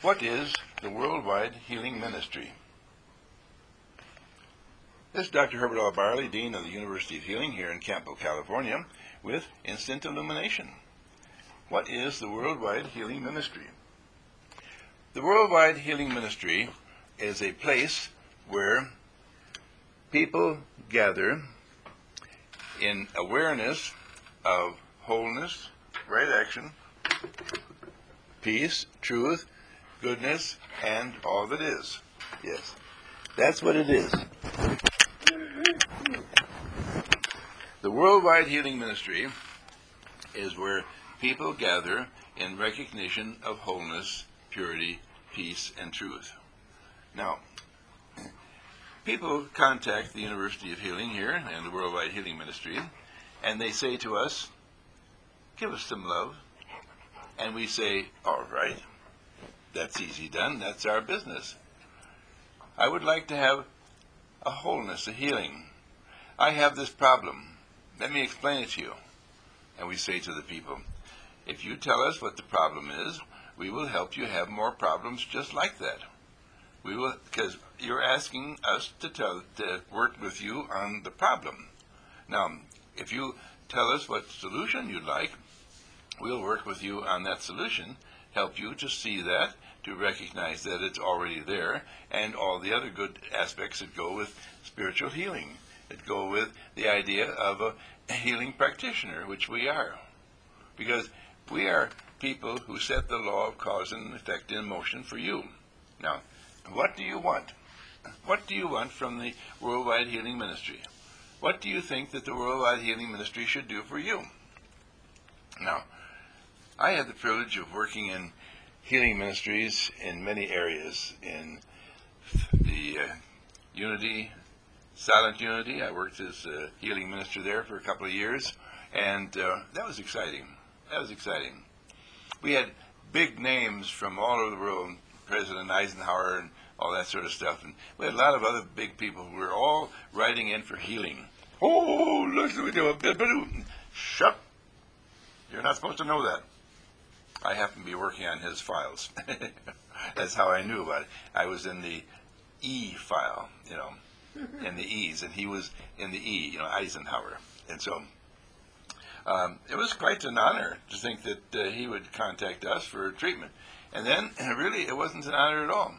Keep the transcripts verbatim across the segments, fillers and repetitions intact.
What is the Worldwide Healing Ministry? This is Doctor Herbert L. Barley, Dean of the University of Healing here in Campo, California, with Instant Illumination. What is the Worldwide Healing Ministry? The Worldwide Healing Ministry is a place where people gather in awareness of wholeness, right action, peace, truth, goodness, and all that is. Yes, that's what it is. The Worldwide Healing Ministry is where people gather in recognition of wholeness, purity, peace, and truth. Now, people contact the University of Healing here and the Worldwide Healing Ministry, and they say to us, give us some love. And we say, all right, that's easy done. That's our business. I would like to have a wholeness, a healing. I have this problem. Let me explain it to you. And we say to the people, if you tell us what the problem is, we will help you have more problems just like that. We will, because you're asking us to tell, to work with you on the problem. Now, if you tell us what solution you'd like, we'll work with you on that solution, help you to see that, to recognize that it's already there, and all the other good aspects that go with spiritual healing, that go with the idea of a healing practitioner, which we are. Because we are people who set the law of cause and effect in motion for you. Now, what do you want? What do you want from the Worldwide Healing Ministry? What do you think that the Worldwide Healing Ministry should do for you? Now, I had the privilege of working in healing ministries in many areas. In the uh, Unity, Silent Unity, I worked as a healing minister there for a couple of years, and uh, that was exciting. That was exciting. We had big names from all over the world, President Eisenhower and all that sort of stuff, and we had a lot of other big people who were all writing in for healing. Oh, look, we do a bit, shut. You're not supposed to know that. I happen to be working on his files. That's how I knew about it. I was in the E file, you know, in the E's, and he was in the E, you know, Eisenhower. And so um, it was quite an honor to think that uh, he would contact us for treatment. And then, really, it wasn't an honor at all.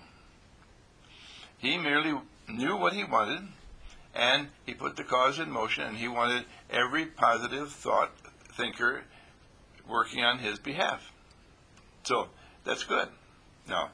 He merely knew what he wanted, and he put the cause in motion, and he wanted every positive thought thinker working on his behalf. So that's good. Now,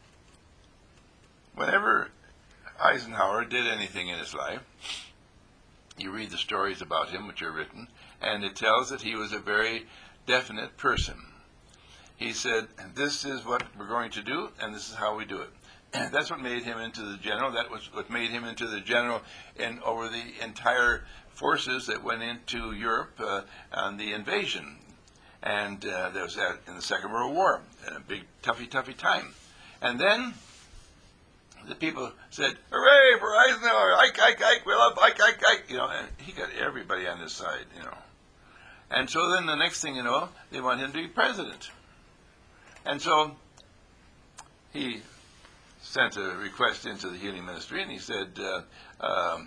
whenever Eisenhower did anything in his life, you read the stories about him, which are written, and it tells that he was a very definite person. He said, this is what we're going to do, and this is how we do it. And that's what made him into the general. That was what made him into the general in over the entire forces that went into Europe uh, on the invasion. And uh, there was that in the Second World War, and a big toughy, toughy time. And then the people said, hooray for Eisenhower, Ike, Ike, Ike, we love Ike, Ike, Ike, you know, and he got everybody on his side, you know. And so then the next thing you know, they want him to be president. And so he sent a request into the healing ministry, and he said, uh, um,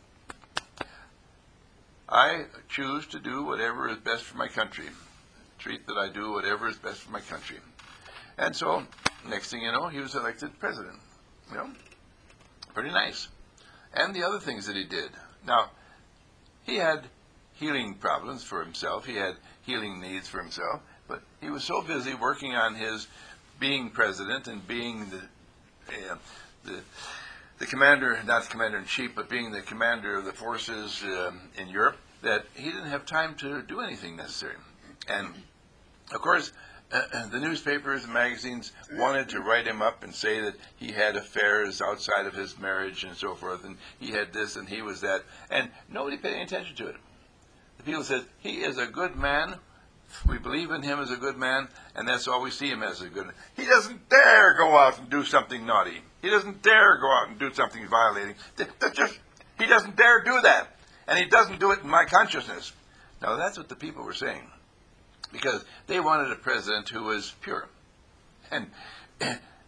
I choose to do whatever is best for my country. Treat that I do whatever is best for my country. And so, next thing you know, he was elected president. You know, pretty nice. And the other things that he did. Now, he had healing problems for himself. He had healing needs for himself. But he was so busy working on his being president and being the uh, the, the commander, not the commander-in-chief, but being the commander of the forces um, in Europe, that he didn't have time to do anything necessary. And, of course, uh, the newspapers and magazines wanted to write him up and say that he had affairs outside of his marriage and so forth, and he had this and he was that, and nobody paid any attention to it. The people said, he is a good man, we believe in him as a good man, and that's all we see him as a good man. He doesn't dare go out and do something naughty. He doesn't dare go out and do something violating. That, that just, he doesn't dare do that, and he doesn't do it in my consciousness. Now, that's what the people were saying, because they wanted a president who was pure. And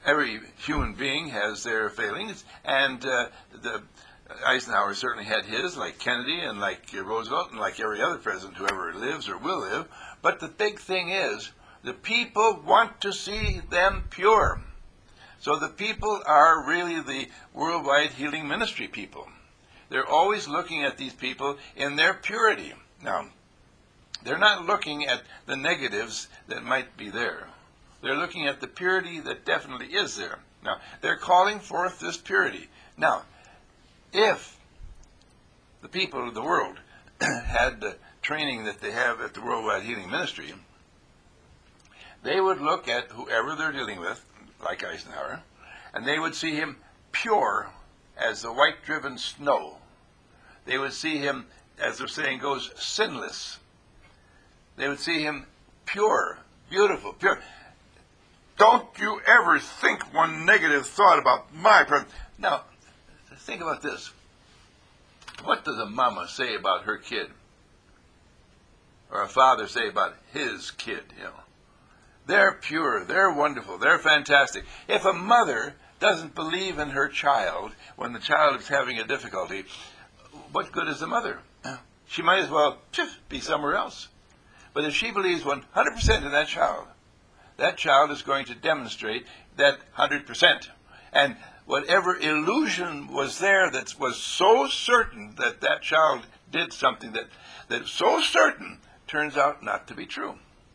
every human being has their failings, and uh, the Eisenhower certainly had his, like Kennedy and like Roosevelt and like every other president who ever lives or will live. But the big thing is, the people want to see them pure. So the people are really the worldwide healing ministry people. They're always looking at these people in their purity. Now, they're not looking at the negatives that might be there. They're looking at the purity that definitely is there. Now, they're calling forth this purity. Now, if the people of the world had the training that they have at the Worldwide Healing Ministry, they would look at whoever they're dealing with, like Eisenhower, and they would see him pure as the white-driven snow. They would see him, as the saying goes, sinless. They would see him pure, beautiful, pure. Don't you ever think one negative thought about my president. Now, think about this. What does a mama say about her kid? Or a father say about his kid, you know? They're pure, they're wonderful, they're fantastic. If a mother doesn't believe in her child when the child is having a difficulty, what good is the mother? She might as well be somewhere else. But if she believes one hundred percent in that child, that child is going to demonstrate that one hundred percent. And whatever illusion was there that was so certain that that child did something that, that so certain turns out not to be true.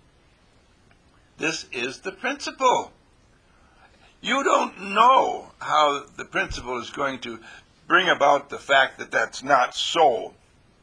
This is the principle. You don't know how the principle is going to bring about the fact that that's not so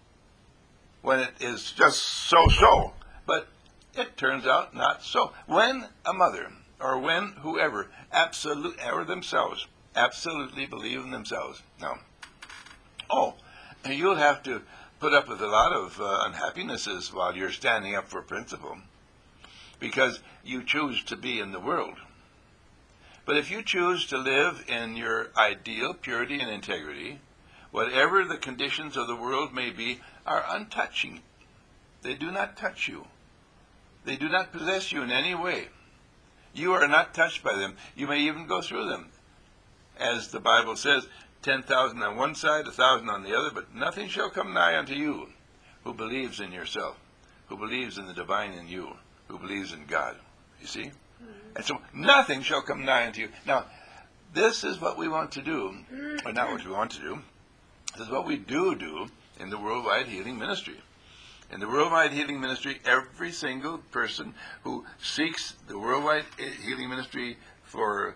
when it is just so-so. But it turns out not so. When a mother or when whoever absolutely, or themselves, absolutely believe in themselves. Now, oh, you'll have to put up with a lot of uh, unhappinesses while you're standing up for principle, because you choose to be in the world. But if you choose to live in your ideal purity and integrity, whatever the conditions of the world may be are untouching. They do not touch you. They do not possess you in any way. You are not touched by them. You may even go through them. As the Bible says, ten thousand on one side, a thousand on the other, but nothing shall come nigh unto you who believes in yourself, who believes in the divine in you, who believes in God. You see? Mm-hmm. And so nothing shall come nigh unto you. Now, this is what we want to do, or not what we want to do. This is what we do do in the Worldwide Healing Ministry. In the Worldwide Healing Ministry, every single person who seeks the Worldwide Healing Ministry for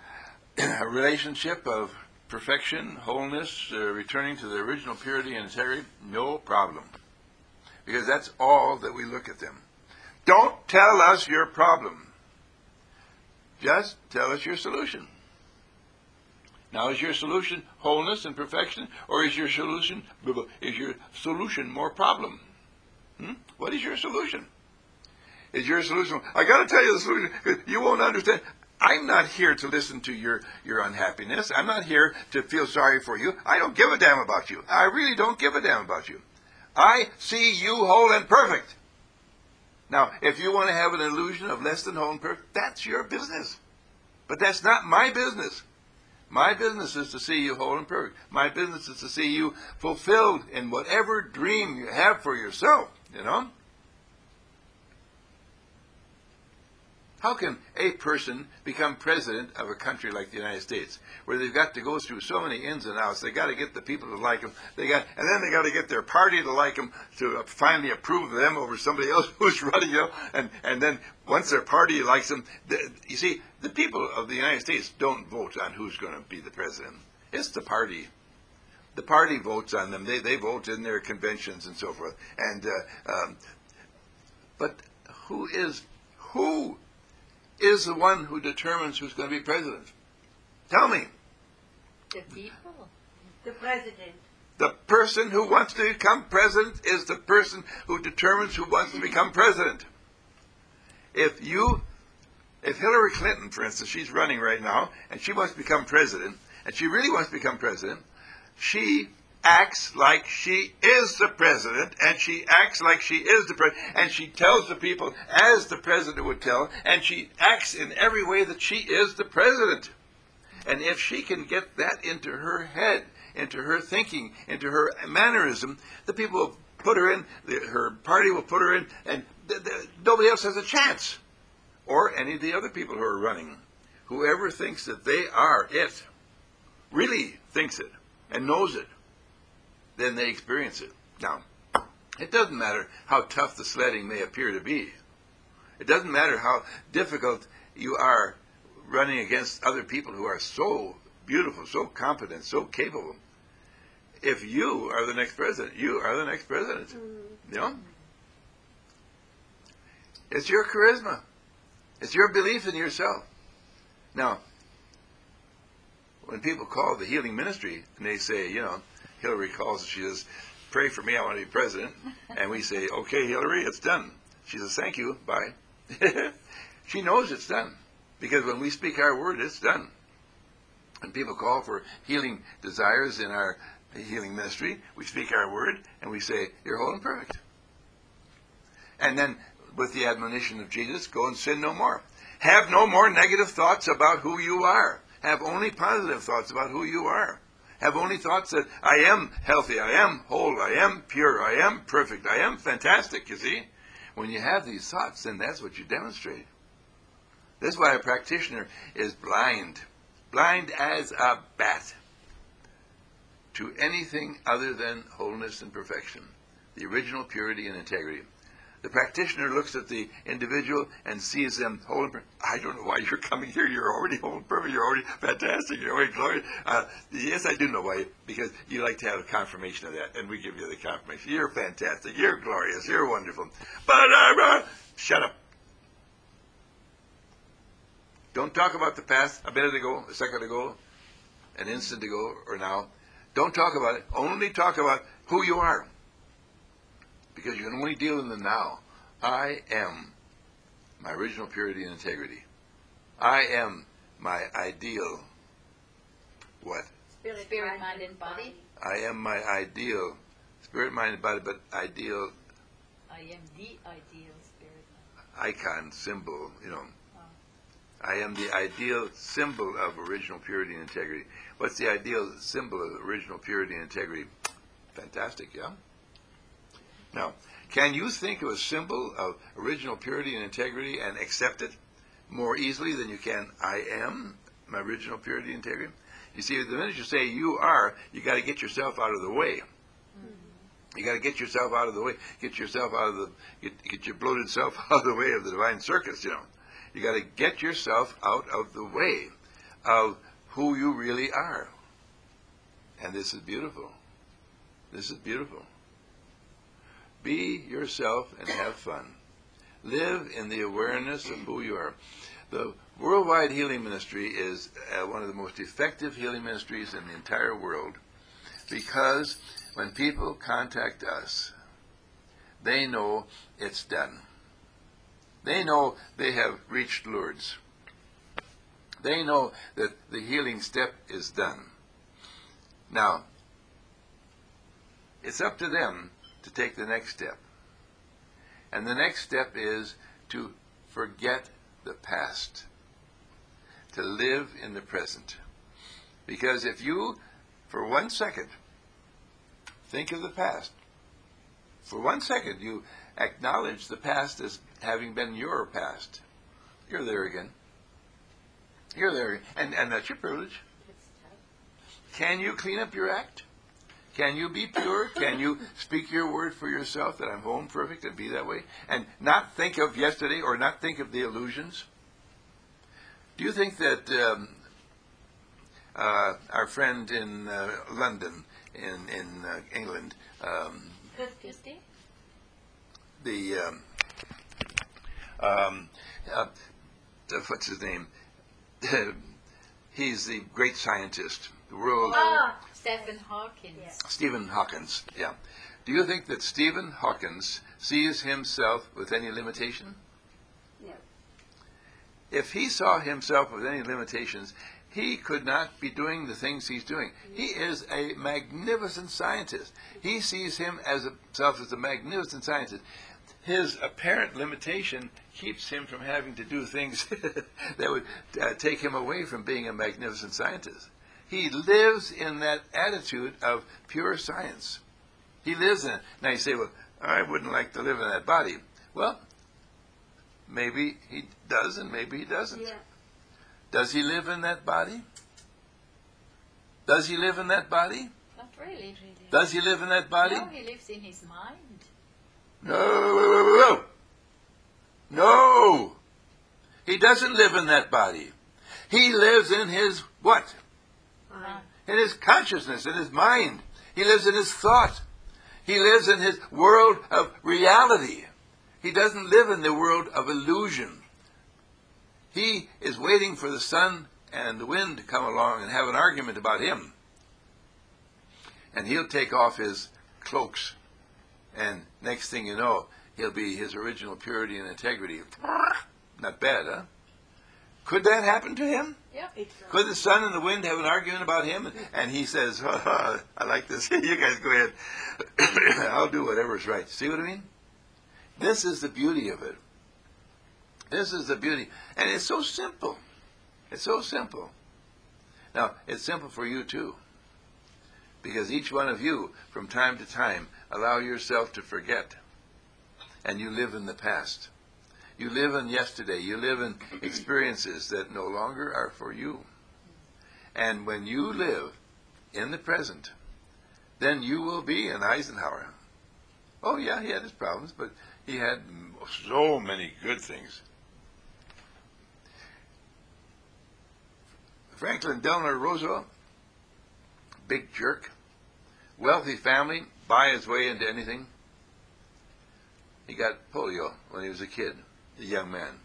a relationship of perfection, wholeness, uh, returning to the original purity and integrity, no problem. Because that's all that we look at them. Don't tell us your problem. Just tell us your solution. Now, is your solution wholeness and perfection, or is your solution is your solution more problem? Hmm? What is your solution? Is your solution? I got to tell you the solution because you won't understand. I'm not here to listen to your, your unhappiness. I'm not here to feel sorry for you. I don't give a damn about you. I really don't give a damn about you. I see you whole and perfect. Now, if you want to have an illusion of less than whole and perfect, that's your business. But that's not my business. My business is to see you whole and perfect. My business is to see you fulfilled in whatever dream you have for yourself, you know? How can a person become president of a country like the United States, where they've got to go through so many ins and outs? They got to get the people to like them. They got, and then they got to get their party to like them to finally approve of them over somebody else who's running, you know. And and then once their party likes them, the, you see, the people of the United States don't vote on who's going to be the president. It's the party. The party votes on them. They they vote in their conventions and so forth. And uh, um, but who is who? is the one who determines who's going to be president? Tell me. The people. The president. The person who wants to become president is the person who determines who wants to become president. If you, if Hillary Clinton, for instance, she's running right now, and she wants to become president, and she really wants to become president, she acts like she is the president, and she acts like she is the president, and she tells the people as the president would tell, and she acts in every way that she is the president. And if she can get that into her head, into her thinking, into her mannerism, the people will put her in, the, her party will put her in, and th- th- nobody else has a chance. Or any of the other people who are running. Whoever thinks that they are it, really thinks it, and knows it, then they experience it. Now, it doesn't matter how tough the sledding may appear to be. It doesn't matter how difficult you are running against other people who are so beautiful, so competent, so capable. If you are the next president, you are the next president. Mm-hmm. You know? It's your charisma. It's your belief in yourself. Now, when people call the healing ministry and they say, you know, Hillary calls and she says, pray for me, I want to be president. And we say, okay, Hillary, it's done. She says, thank you, bye. She knows it's done. Because when we speak our word, it's done. When people call for healing desires in our healing ministry, we speak our word and we say, you're whole and perfect. And then with the admonition of Jesus, go and sin no more. Have no more negative thoughts about who you are. Have only positive thoughts about who you are. Have only thoughts that I am healthy, I am whole, I am pure, I am perfect, I am fantastic, you see. When you have these thoughts, then that's what you demonstrate. That's why a practitioner is blind, blind as a bat, to anything other than wholeness and perfection, the original purity and integrity. The practitioner looks at the individual and sees them whole and perfect. I don't know why you're coming here. You're already whole and perfect. You're already fantastic. You're already glorious. Uh, yes, I do know why, because you like to have a confirmation of that, and we give you the confirmation. You're fantastic. You're glorious. You're wonderful. But uh, shut up. Don't talk about the past a minute ago, a second ago, an instant ago, or now. Don't talk about it. Only talk about who you are. Because you can only deal in the now. I am my original purity and integrity. I am my ideal what? Spirit, spirit mind, and body. I am my ideal spirit, mind, and body, but ideal. I am the ideal spirit. Icon, symbol, you know. I am the ideal symbol of original purity and integrity. What's the ideal symbol of original purity and integrity? Fantastic, yeah? Now, can you think of a symbol of original purity and integrity and accept it more easily than you can, I am my original purity and integrity? You see, the minute you say you are, you got to get yourself out of the way. You got to get yourself out of the way. Get yourself out of the, get, get your bloated self out of the way of the divine circus, you know. You got to get yourself out of the way of who you really are. And this is beautiful. This is beautiful. Be yourself and have fun. Live in the awareness of who you are. The Worldwide Healing Ministry is uh, one of the most effective healing ministries in the entire world, because when people contact us, they know it's done. They know they have reached Lourdes. They know that the healing step is done. Now, it's up to them to take the next step. And the next step is to forget the past, to live in the present. Because if you, for one second, think of the past, for one second you acknowledge the past as having been your past, you're there again. You're there again. And, and that's your privilege. Can you clean up your act? Can you be pure? Can you speak your word for yourself that I'm whole and perfect and be that way? And not think of yesterday or not think of the illusions? Do you think that um, uh, our friend in uh, London, in, in uh, England, um, Christie? the, um, um, uh, what's his name? He's the great scientist, the world... Ah, Stephen Hawking. Yeah. Stephen Hawkins, yeah. Do you think that Stephen Hawkins sees himself with any limitation? No. If he saw himself with any limitations, he could not be doing the things he's doing. He is a magnificent scientist. He sees him as a, himself as a magnificent scientist. His apparent limitation keeps him from having to do things that would uh, take him away from being a magnificent scientist. He lives in that attitude of pure science. He lives in it. Now you say, well, I wouldn't like to live in that body. Well, maybe he does and maybe he doesn't. Yeah. Does he live in that body? Does he live in that body? Not really. Does he live in that body? No, he lives in his mind. No. No. He doesn't live in that body. He lives in his what? Mind. In his consciousness, in his mind. He lives in his thought. He lives in his world of reality. He doesn't live in the world of illusion. He is waiting for the sun and the wind to come along and have an argument about him. And he'll take off his cloaks. And next thing you know, he'll be his original purity and integrity. Not bad, huh? Could that happen to him? Yep. It's, uh, Could the sun and the wind have an argument about him? And he says, ha, ha, I like this. You guys go ahead. I'll do whatever's right. See what I mean? This is the beauty of it. This is the beauty. And it's so simple. It's so simple. Now, it's simple for you too. Because each one of you, from time to time, allow yourself to forget. And you live in the past. You live in yesterday. You live in experiences that no longer are for you. And when you live in the present, then you will be an Eisenhower. Oh yeah, he had his problems, but he had so many good things. Franklin Delano Roosevelt, big jerk, wealthy family, buy his way into anything. He got polio when he was a kid, a young man.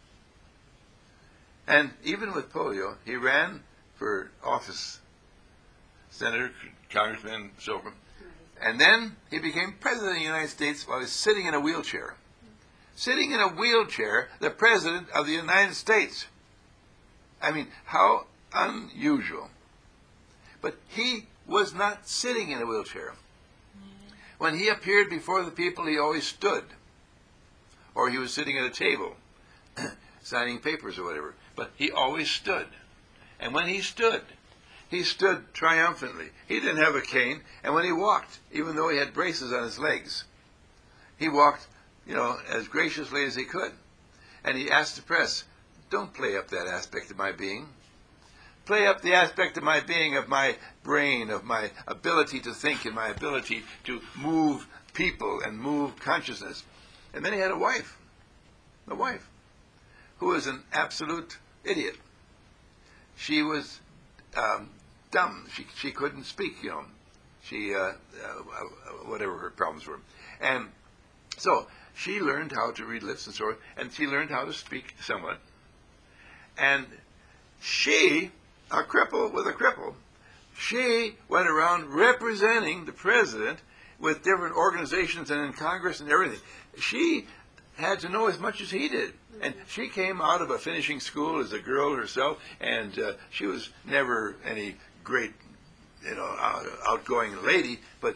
And even with polio, he ran for office, senator, congressman, so forth. And then he became president of the United States while he was sitting in a wheelchair. Sitting in a wheelchair, the president of the United States. I mean, how unusual. But he was not sitting in a wheelchair. When he appeared before the people, he always stood. Or he was sitting at a table, signing papers or whatever. But he always stood. And when he stood, he stood triumphantly. He didn't have a cane. And when he walked, even though he had braces on his legs, he walked, you know, as graciously as he could. And he asked the press, don't play up that aspect of my being. Play up the aspect of my being, of my brain, of my ability to think and my ability to move people and move consciousness. And then he had a wife, a wife, who was an absolute idiot. She was um, dumb. She she couldn't speak, you know. She, uh, uh, whatever her problems were. And so she learned how to read lips and so forth, and she learned how to speak somewhat. And she, a cripple with a cripple, she went around representing the president with different organizations and in Congress and everything. She had to know as much as he did. And she came out of a finishing school as a girl herself, and uh, she was never any great, you know, out, outgoing lady, but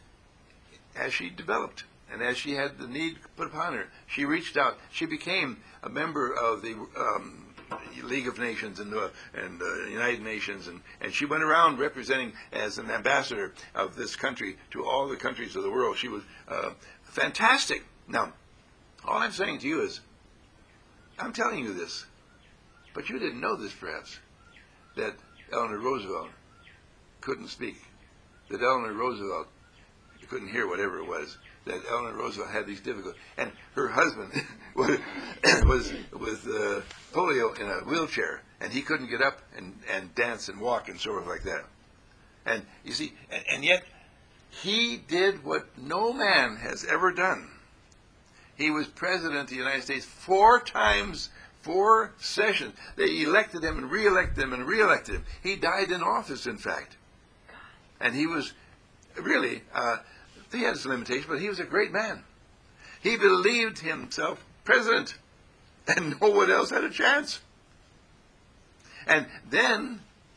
as she developed and as she had the need put upon her, she reached out. She became a member of the um, League of Nations and the and uh, United Nations, and, and she went around representing as an ambassador of this country to all the countries of the world. She was uh, fantastic. Now, all I'm saying to you is, I'm telling you this, but you didn't know this perhaps, that Eleanor Roosevelt couldn't speak, that Eleanor Roosevelt couldn't hear whatever it was, that Eleanor Roosevelt had these difficulties, and her husband was, was with uh, polio in a wheelchair, and he couldn't get up and, and dance and walk and sort of like that. And you see, and, and yet he did what no man has ever done. He was president of the United States four times, four sessions. They elected him and re-elected him and re-elected him. He died in office, in fact. And he was really, uh, he had his limitations, but he was a great man. He believed himself president, and no one else had a chance. And then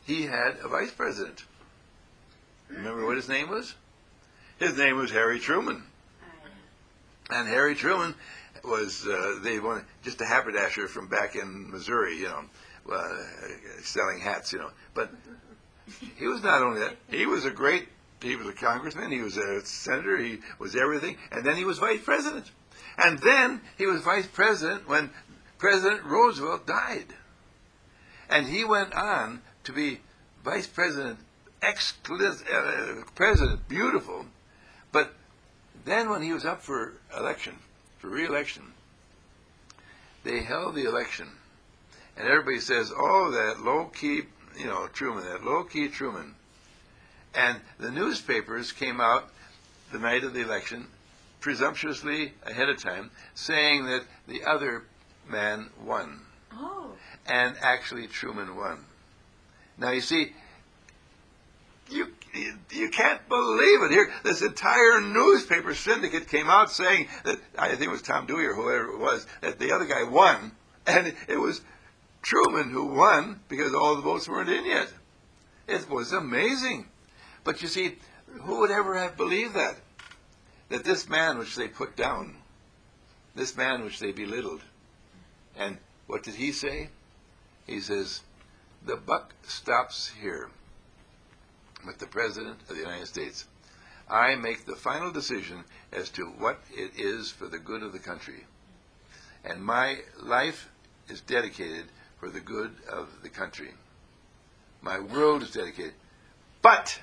he had a vice president. Remember what his name was? His name was Harry Truman. And Harry Truman was, uh, they wanted, just a haberdasher from back in Missouri, you know, uh, selling hats, you know. But he was not only that, he was a great, he was a congressman, he was a senator, he was everything, and then he was vice president. And then he was vice president when President Roosevelt died. And he went on to be vice president, exquisite, uh, president, beautiful. But then when he was up for election, for re-election, they held the election. And everybody says, oh, that low-key, you know, Truman, that low-key Truman. And the newspapers came out the night of the election, presumptuously ahead of time, saying that the other man won. Oh. And actually Truman won. Now you see, you, you you can't believe it. Here, this entire newspaper syndicate came out saying that, I think it was Tom Dewey or whoever it was, that the other guy won, and it was Truman who won because all the votes weren't in yet. It was amazing. But you see, who would ever have believed that? That this man which they put down, this man which they belittled, and what did he say? He says, the buck stops here with the President of the United States. I make the final decision as to what it is for the good of the country. And my life is dedicated for the good of the country. My world is dedicated. But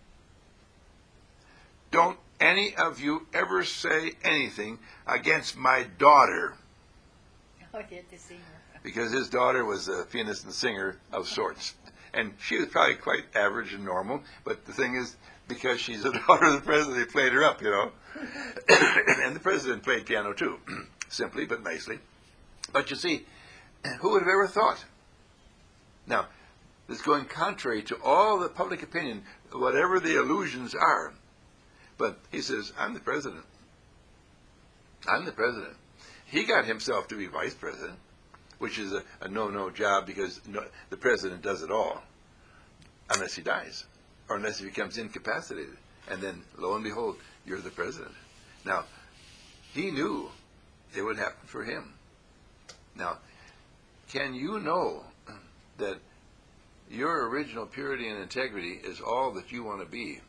don't any of you ever say anything against my daughter. Oh, yeah, the singer. Because his daughter was a pianist and singer of sorts. And she was probably quite average and normal, but the thing is, because she's the daughter of the president, they played her up, you know. And the president played piano too, simply but nicely. But you see, who would have ever thought? Now, this is going contrary to all the public opinion, whatever the illusions are. But he says, I'm the president. I'm the president. He got himself to be vice president, which is a, a no-no job because no, the president does it all, unless he dies, or unless he becomes incapacitated. And then, lo and behold, you're the president. Now, he knew it would happen for him. Now, can you know that your original purity and integrity is all that you want to be?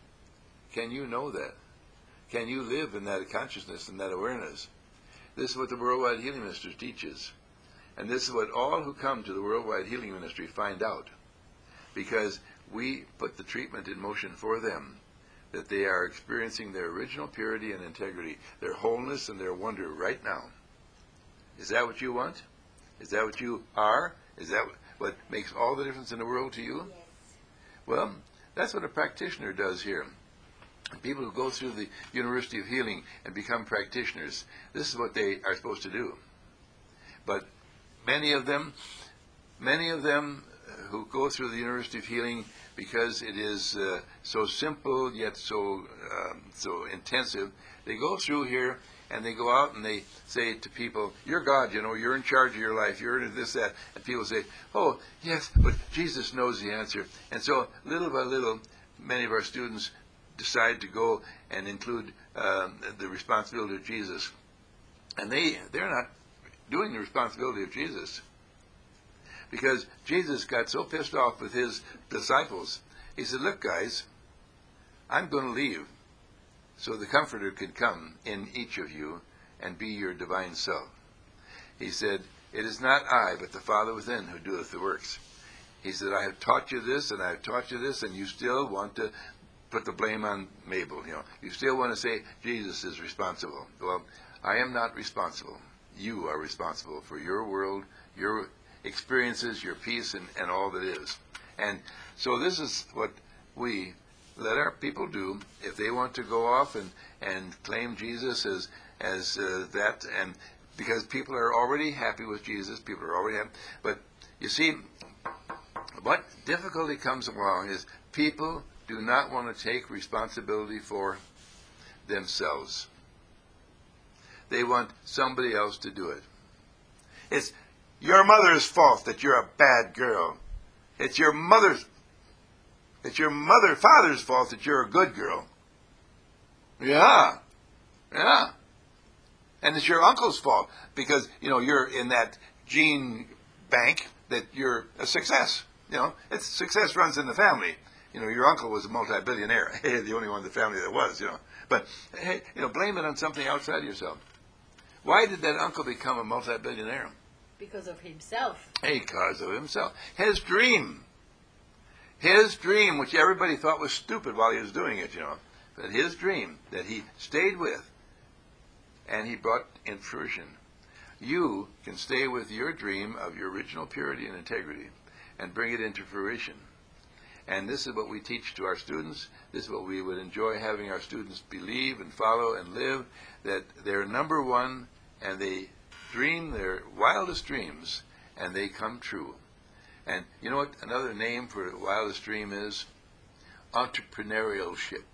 Can you know that? Can you live in that consciousness and that awareness? This is what the Worldwide Healing Ministry teaches. And this is what all who come to the Worldwide Healing Ministry find out. Because we put the treatment in motion for them, that they are experiencing their original purity and integrity, their wholeness and their wonder right now. Is that what you want? Is that what you are? Is that what makes all the difference in the world to you? Yes. Well, that's what a practitioner does here. People who go through the University of Healing and become practitioners, this is what they are supposed to do. But many of them, many of them who go through the University of Healing because it is uh, so simple yet so um, so intensive, they go through here and they go out and they say to people, you're God, you know, you're in charge of your life, you're in this, that. And people say, oh, yes, but Jesus knows the answer. And so little by little, many of our students decide to go and include um, the responsibility of Jesus. And they, they're not doing the responsibility of Jesus. Because Jesus got so pissed off with his disciples, he said, look guys, I'm going to leave so the Comforter could come in each of you and be your divine self. He said, it is not I, but the Father within who doeth the works. He said, I have taught you this and I have taught you this, and you still want to put the blame on Mabel. You know, you still want to say Jesus is responsible. Well, I am not responsible. You are responsible for your world, your experiences, your peace, and, and all that is. And so this is what we let our people do if they want to go off and, and claim Jesus as as uh, that, and because people are already happy with Jesus, people are already happy. But you see, what difficulty comes along is people do not want to take responsibility for themselves. They want somebody else to do it. It's your mother's fault that you're a bad girl. It's your mother's, it's your mother, father's fault that you're a good girl. Yeah. Yeah. And it's your uncle's fault because, you know, you're in that gene bank that you're a success. You know, it's success runs in the family. You know, your uncle was a multi-billionaire. The only one in the family that was, you know. But, hey, you know, blame it on something outside of yourself. Why did that uncle become a multi-billionaire? Because of himself. Because of himself. His dream. His dream, which everybody thought was stupid while he was doing it, you know. But his dream that he stayed with and he brought in fruition. You can stay with your dream of your original purity and integrity and bring it into fruition. And this is what we teach to our students. This is what we would enjoy having our students believe and follow and live, that they're number one and they dream their wildest dreams and they come true. And you know what another name for the wildest dream is? Entrepreneurship.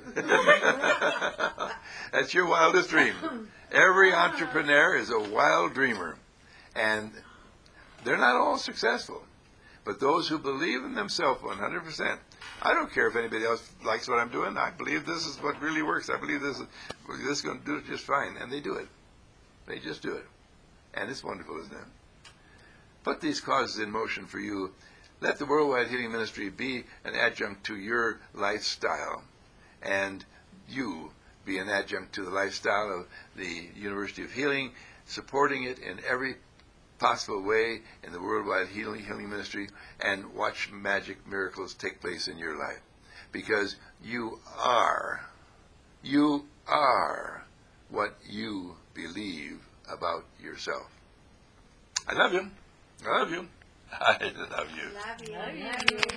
That's your wildest dream. Every entrepreneur is a wild dreamer. And they're not all successful. But those who believe in themselves one hundred percent, I don't care if anybody else likes what I'm doing. I believe this is what really works. I believe this is, this is going to do it just fine. And they do it. They just do it. And it's wonderful, isn't it? Put these causes in motion for you. Let the Worldwide Healing Ministry be an adjunct to your lifestyle. And you be an adjunct to the lifestyle of the University of Healing, supporting it in every possible way in the Worldwide Healing, Healing Ministry, and watch magic miracles take place in your life. Because you are, you are what you believe about yourself. I love you. I love you. I love you. Love you. Love you.